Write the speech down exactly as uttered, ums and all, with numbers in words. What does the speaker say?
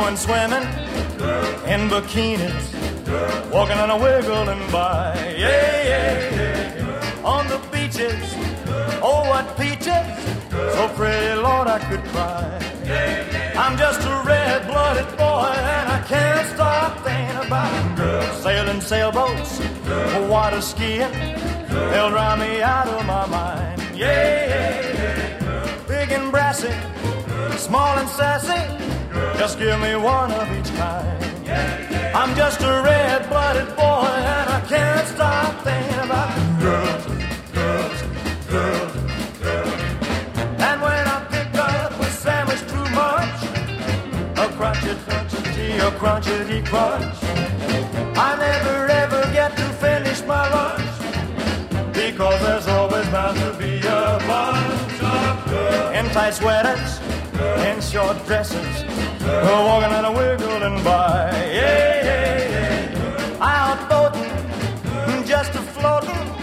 going swimming in bikinis, walking and a wiggling by. Yeah, yeah, yeah. On the beaches, oh, what peaches, so pretty, Lord, I could cry. I'm just a red-blooded boy, and I can't stop thinking about girls sailing sailboats, water skiing, they'll drive me out of my mind. Yeah, yeah, yeah. Big and brassy, small and sassy, just give me one of each kind. I'm just a red-blooded boy, and I can't stop thinking about girls, girls, girls, girls. And when I pick up a sandwich too much, a crunchy, crunchy, a crunchity crunch, I never ever get to finish my lunch, because there's always bound to be a bunch of girls in tight sweaters, in short dresses, walking and a wiggling by. Yeah, yeah, yeah. Out boating, just a floating,